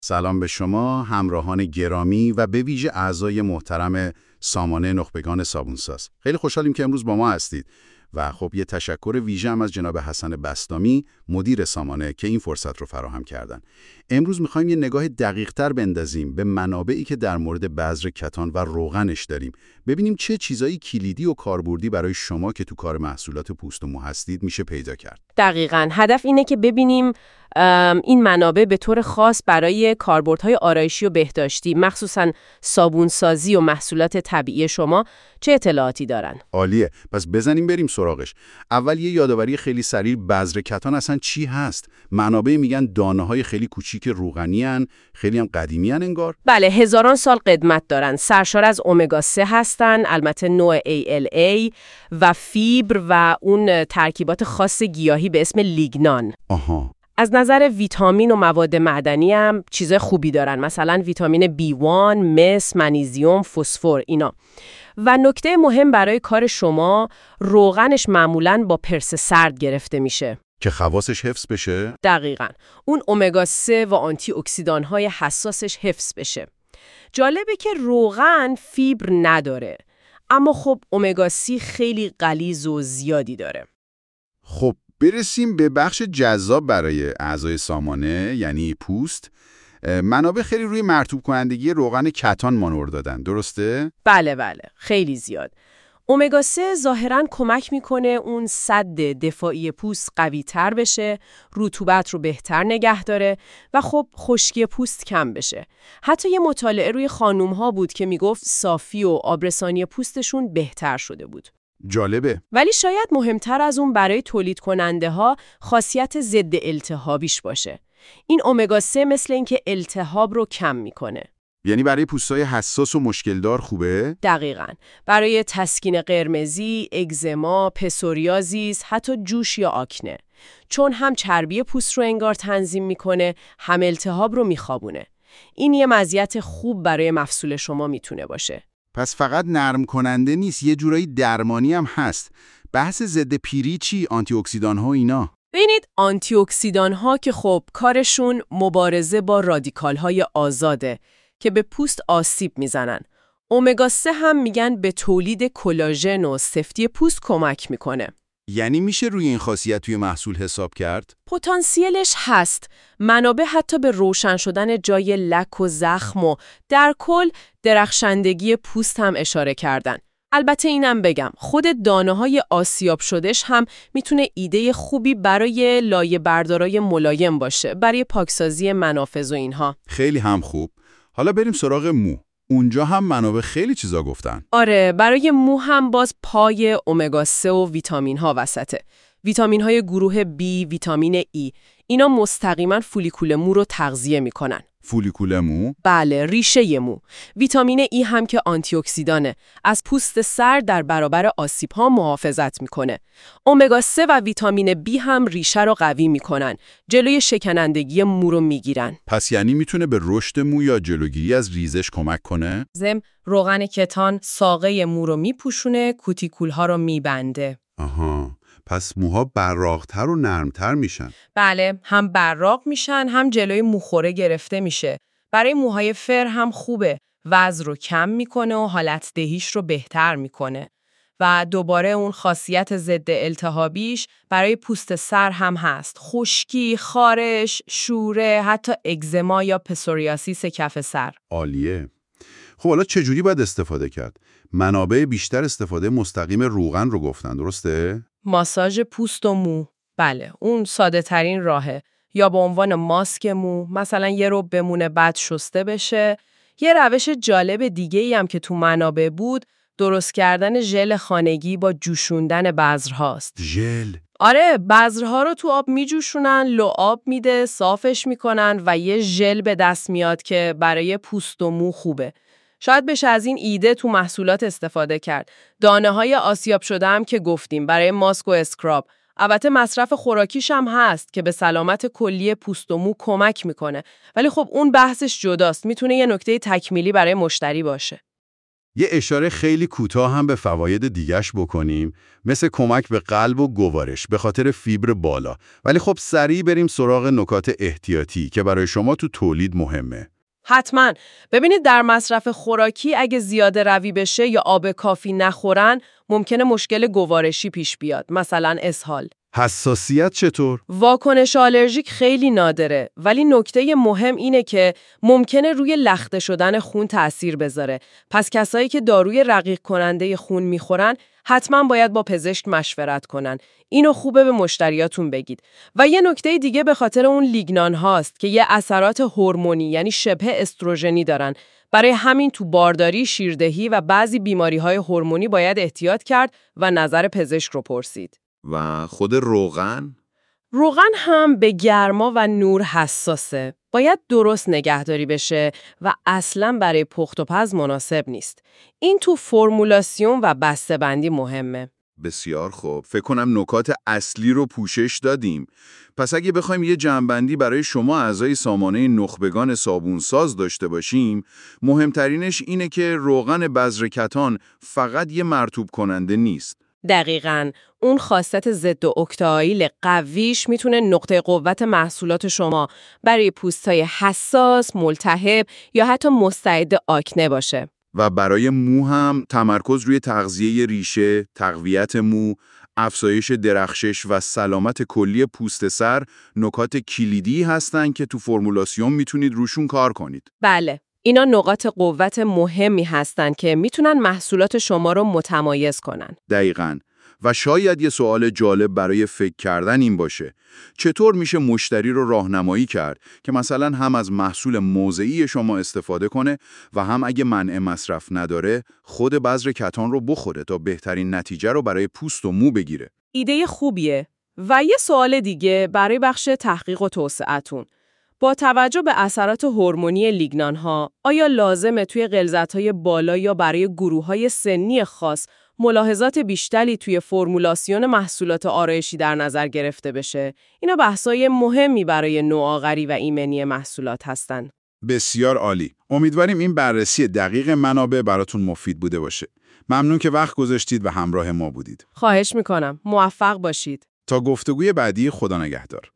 سلام به شما همراهان گرامی و به ویژه اعضای محترم سامانه نخبگان صابونساز. خیلی خوشحالیم که امروز با ما هستید و خب یه تشکر ویژه هم از جناب حسن بسطامی مدیر سامانه که این فرصت رو فراهم کردن. امروز می‌خوایم یه نگاه دقیق‌تر بندازیم به منابعی که در مورد بذر کتان و روغنش داریم. ببینیم چه چیزایی کلیدی و کاربردی برای شما که تو کار محصولات پوست و مو هستید میشه پیدا کرد. دقیقاً. هدف اینه که ببینیم این منابع به طور خاص برای کاربردهای آرایشی و بهداشتی، مخصوصاً صابونسازی و محصولات طبیعی شما چه اطلاعاتی دارن. عالیه. پس بزنیم بریم سراغش. اول یه یادآوری خیلی سریع بذر کتان اصلا چی هست؟ منابع میگن دانه‌های خیلی کوچیک روغنی ان، خیلی هم قدیمی ان انگار. بله، هزاران سال قدمت دارن. سرشار از امگا 3 هستن، البته نوع ALA و فیبر و اون ترکیبات خاص گیاهی به اسم لیگنان. آها. از نظر ویتامین و مواد معدنی هم چیز خوبی دارن، مثلا ویتامین B1، مس، منیزیم، فسفر اینا. و نکته مهم برای کار شما، روغنش معمولاً با پرس سرد گرفته میشه که خواصش حفظ بشه؟ دقیقاً. اون امگا 3 و آنتی اکسیدان‌های حساسش حفظ بشه. جالبه که روغن فیبر نداره، اما خب امگا 3 خیلی غلیظ و زیادی داره. خب برسیم به بخش جذاب برای اعضای سامانه، یعنی پوست. منابع خیلی روی مرطوب کنندگی روغن کتان مانور دادن، درسته؟ بله، خیلی زیاد. امگا 3 ظاهراً کمک میکنه اون سد دفاعی پوست قوی تر بشه، رطوبت رو بهتر نگه داره و خب خشکی پوست کم بشه. حتی یه مطالعه روی خانوم‌ها بود که میگفت صافی و آبرسانی پوستشون بهتر شده بود. جالبه. ولی شاید مهمتر از اون برای تولید کننده ها خاصیت ضد التهابیش باشه. این امگا 3 مثل اینکه التهاب رو کم میکنه. یعنی برای پوستای حساس و مشکلدار خوبه؟ دقیقاً. برای تسکین قرمزی، اگزما، پسوریازیس، حتی جوش یا آکنه. چون هم چربی پوست رو انگار تنظیم میکنه، هم التهاب رو میخوابونه. این یه مزیت خوب برای مفصول شما میتونه باشه. پس فقط نرم کننده نیست، یه جورایی درمانی هم هست. بحث ضد پیری چی؟ آنتی اکسیدان ها اینا؟ ببینید، آنتی اکسیدان ها که خب کارشون مبارزه با رادیکال های آزاده که به پوست آسیب میزنن. امگا 3 هم میگن به تولید کلاژن و سفتی پوست کمک میکنه. یعنی میشه روی این خاصیت توی محصول حساب کرد؟ پتانسیلش هست. منابع حتی به روشن شدن جای لک و زخم و در کل درخشندگی پوست هم اشاره کردن. البته اینم بگم، خود دانه‌های آسیاب شدهش هم میتونه ایده خوبی برای لایه بردارای ملایم باشه، برای پاکسازی منافذ و اینها. خیلی هم خوب. حالا بریم سراغ مو. اونجا هم منابع خیلی چیزا گفتن. آره، برای مو هم باز پای امگا 3 و ویتامین ها وسطه. ویتامین های گروه B، ویتامین E، اینا مستقیما فولیکول مو رو تغذیه میکنن. فولیکول مو؟ بله، ریشه مو. ویتامین E هم که آنتی اکسیدانه، از پوست سر در برابر آسیب ها محافظت میکنه. امگا 3 و ویتامین B هم ریشه رو قوی میکنن، جلوی شکنندگی مو رو میگیرن. پس یعنی میتونه به رشد مو یا جلوگیری از ریزش کمک کنه؟ روغن کتان ساقه مو رو میپوشونه، کوتیکول ها رو میبنده. آها. پس موها براق‌تر و نرمتر میشن. بله، هم براق میشن، هم جلوی موخوره گرفته میشه. برای موهای فر هم خوبه. وزن رو کم میکنه و حالت دهیش رو بهتر میکنه. و دوباره اون خاصیت ضد التهابیش برای پوست سر هم هست. خشکی، خارش، شوره، حتی اگزما یا پسوریاسیس کف سر. عالیه. خب حالا چجوری باید استفاده کرد؟ منابع بیشتر استفاده مستقیم روغن رو گفتن، درسته؟ ماساژ پوست و مو. بله، اون ساده ترین راهه. یا به عنوان ماسک مو، مثلا یه رو بمونه بعد شسته بشه. یه روش جالب دیگه‌ای هم که تو منابع بود، درست کردن ژل خانگی با جوشوندن بذرهاست. ژل؟ آره، بذرها رو تو آب میجوشونن، لعاب میده، صافش میکنن و یه ژل به دست میاد که برای پوست و مو خوبه. شاید بشه از این ایده تو محصولات استفاده کرد. دانه‌های آسیاب شده هم که گفتیم برای ماسک و اسکراب. البته مصرف خوراکیش هم هست که به سلامت کلی پوست و مو کمک میکنه. ولی خب اون بحثش جداست. میتونه یه نکته تکمیلی برای مشتری باشه. یه اشاره خیلی کوتاه هم به فواید دیگش بکنیم، مثل کمک به قلب و گوارش به خاطر فیبر بالا. ولی خب سریع بریم سراغ نکات احتیاطی که برای شما تو تولید مهمه. حتما. ببینید در مصرف خوراکی اگه زیاده روی بشه یا آب کافی نخورن، ممکنه مشکل گوارشی پیش بیاد، مثلا اسهال. حساسیت چطور؟ واکنش آلرژیک خیلی نادره، ولی نکته مهم اینه که ممکنه روی لخته شدن خون تأثیر بذاره. پس کسایی که داروی رقیق کننده خون میخورن حتما باید با پزشک مشورت کنن. اینو خوبه به مشتریاتون بگید. و یه نکته دیگه به خاطر اون لیگنان هاست که یه اثرات هورمونی یعنی شبه استروژنی دارن. برای همین تو بارداری، شیردهی و بعضی بیماری‌های هورمونی باید احتیاط کرد و نظر پزشک رو پرسید. و خود روغن؟ روغن هم به گرما و نور حساسه. باید درست نگهداری بشه و اصلاً برای پخت و پز مناسب نیست. این تو فرمولاسیون و بسته‌بندی مهمه. بسیار خوب. فکر کنم نکات اصلی رو پوشش دادیم. پس اگه بخوایم یه جمع‌بندی برای شما اعضای سامانه نخبگان صابونساز داشته باشیم، مهمترینش اینه که روغن بذر کتان فقط یه مرطوب کننده نیست. دقیقاً. اون خاصیت ضد اکتئایل قویش میتونه نقطه قوت محصولات شما برای پوستای حساس، ملتهب یا حتی مستعد آکنه باشه. و برای مو هم تمرکز روی تغذیه ریشه، تقویت مو، افزایش درخشش و سلامت کلی پوست سر نکات کلیدی هستن که تو فرمولاسیون میتونید روشون کار کنید. بله. اینا نقاط قوت مهمی هستن که میتونن محصولات شما رو متمایز کنن. دقیقاً. و شاید یه سوال جالب برای فکر کردن این باشه: چطور میشه مشتری رو راهنمایی کرد که مثلا هم از محصول موضعی شما استفاده کنه و هم اگه منع مصرف نداره خود بذر کتان رو بخوره تا بهترین نتیجه رو برای پوست و مو بگیره؟ ایده خوبیه. و یه سوال دیگه برای بخش تحقیق و توسعه‌تون. با توجه به اثرات هورمونی لیگنان‌ها، آیا لازمه توی غلظت‌های بالا یا برای گروه‌های سنی خاص ملاحظات بیشتری توی فرمولاسیون محصولات آرایشی در نظر گرفته بشه؟ اینا بحثای مهمی برای نوآوری و ایمنی محصولات هستن. بسیار عالی. امیدواریم این بررسی دقیق منابع براتون مفید بوده باشه. ممنون که وقت گذاشتید و همراه ما بودید. خواهش میکنم. موفق باشید. تا گفتگوی بعدی، خدا نگهدار.